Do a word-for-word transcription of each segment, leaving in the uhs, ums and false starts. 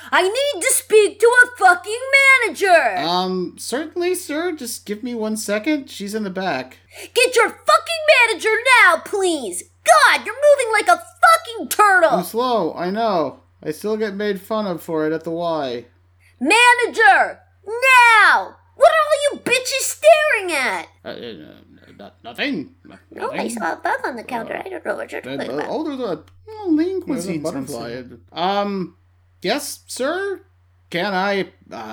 I need to speak to a fucking manager! Um, certainly, sir. Just give me one second. She's in the back. Get your fucking manager now, please! God, you're moving like a fucking turtle! I'm slow, I know. I still get made fun of for it at the Y. Manager! Now! What are all you bitches staring at? Uh, uh, no, nothing. nothing. Oh, I saw a bug on the counter. I don't know what you're talking Uh, about. oh, there's a oh, lean cuisine butterfly. Um, yes, sir? Can I,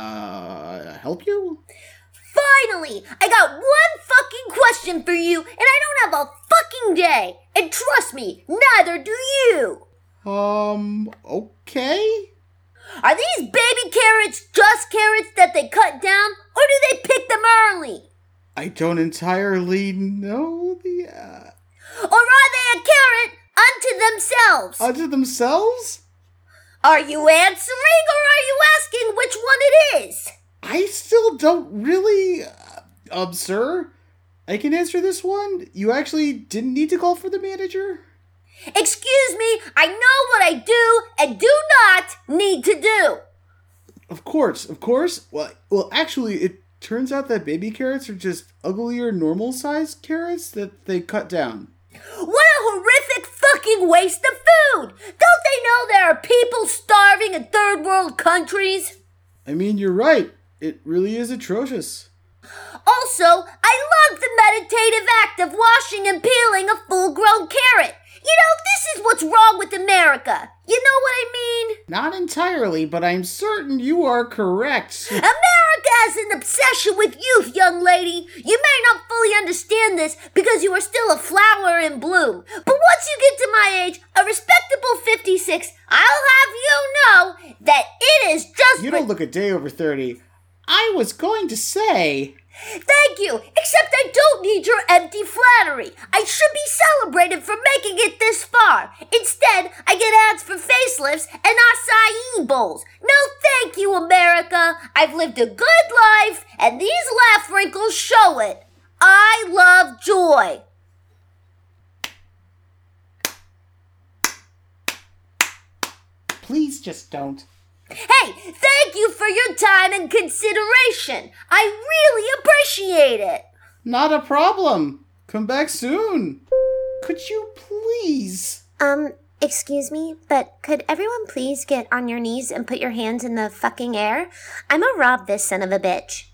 uh, help you? Finally! I got one fucking question for you, and I don't have a fucking day! And trust me, neither do you! Um, okay. Are these baby carrots just carrots that they cut down, or do they pick them early? I don't entirely know the, uh... Or are they a carrot unto themselves? Unto themselves? Are you answering, or are you asking which one it is? I still don't really... Uh, um, sir? I can answer this one. You actually didn't need to call for the manager? Excuse me, I know what I do and do not need to do. Of course, of course. Well, well, actually, it turns out that baby carrots are just uglier, normal-sized carrots that they cut down. What a horrific fucking waste of food! Don't they know there are people starving in third world countries? I mean, you're right. It really is atrocious. Also, I love the meditative act of washing and peeling a full-grown carrot. You know, this is what's wrong with America. You know what I mean? Not entirely, but I'm certain you are correct. America has an obsession with youth, young lady. You may not fully understand this because you are still a flower in bloom. But once you get to my age, a respectable fifty-six, I'll have you know that it is just... You don't look a day over thirty. I was going to say... Thank you, except I don't need your empty flattery. I should be celebrated for making it this far. Instead, I get ads for facelifts and acai bowls. No thank you, America. I've lived a good life, and these laugh wrinkles show it. I love joy. Please just don't. Hey, thank you for your time and consideration. I really appreciate it. Not a problem. Come back soon. Could you please? Um, excuse me, but could everyone please get on your knees and put your hands in the fucking air? I'm gonna rob this son of a bitch.